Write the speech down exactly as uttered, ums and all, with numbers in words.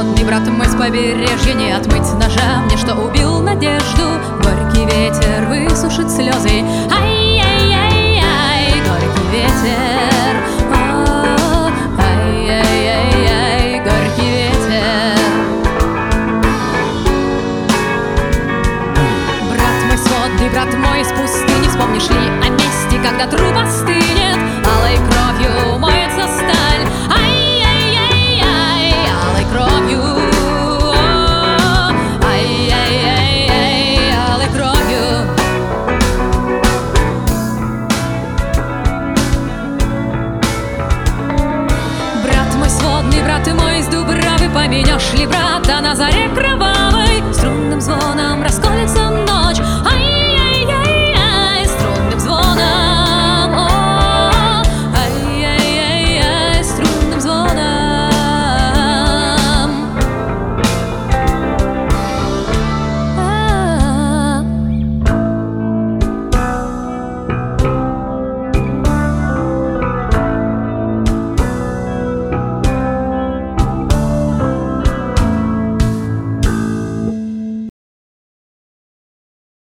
сводный брат мой с побережья, не отмыть ножа мне, что убил надежду. Горький ветер высушит слезы, ай-яй-яй-яй, горький ветер, о, ай-яй-яй-яй, горький ветер. Брат мой сводный, брат мой из пустыни, вспомнишь ли о месте, когда труп остынет, алой кровью моется сталь, ай-яй-яй-яй, алой кровью, о, ай-яй-яй-яй, алой кровью. Брат мой сводный, брат мой из Дубравы, поменешь ли брата на заре кровавой струнным звоном